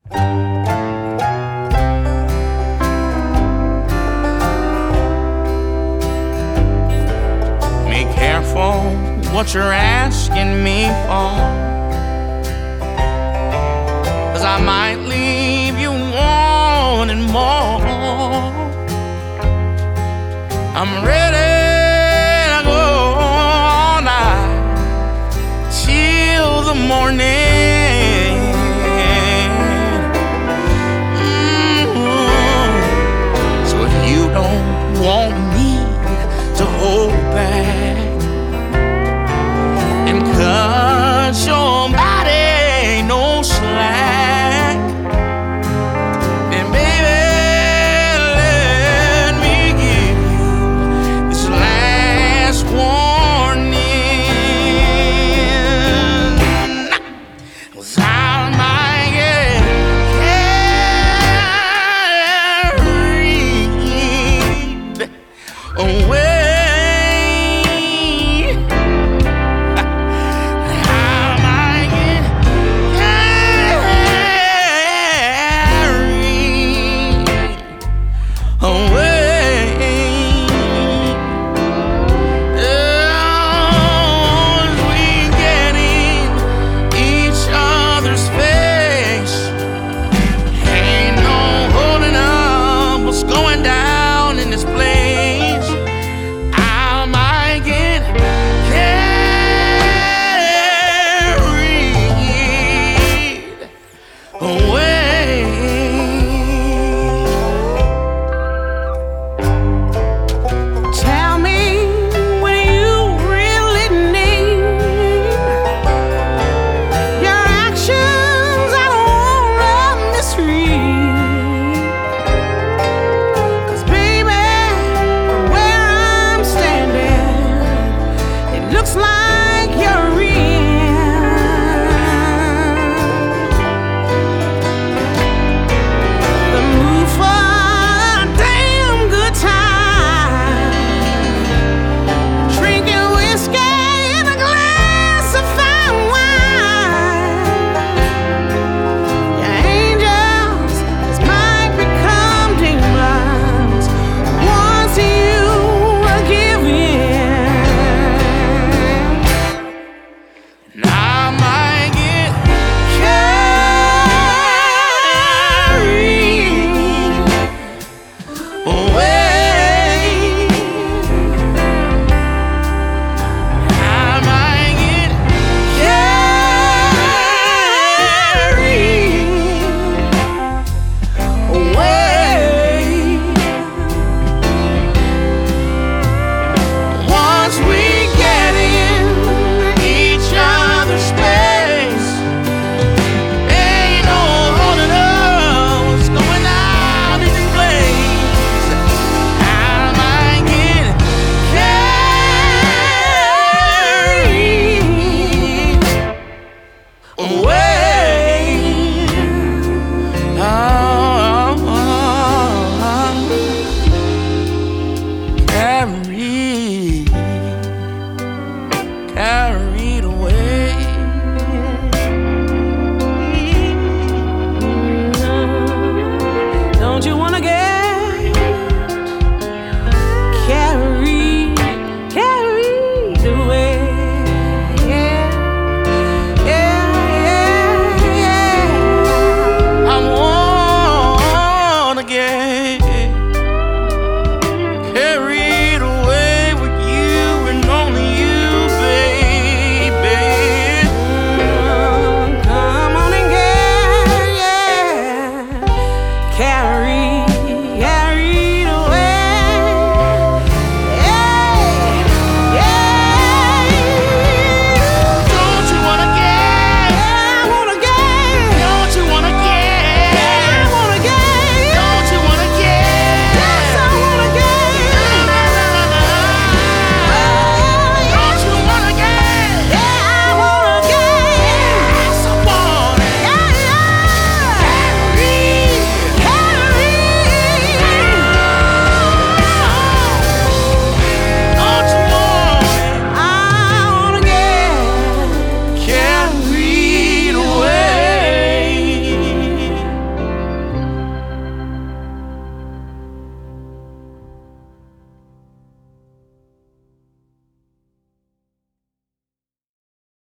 Be careful what you're asking me for, 'cause I might leave you wanting more. I'm ready to go all night till the morning. So if you don't want me to hold back and cut your body no slack, then baby, let me give you this last warning. 'Cause I might get carried away. Away.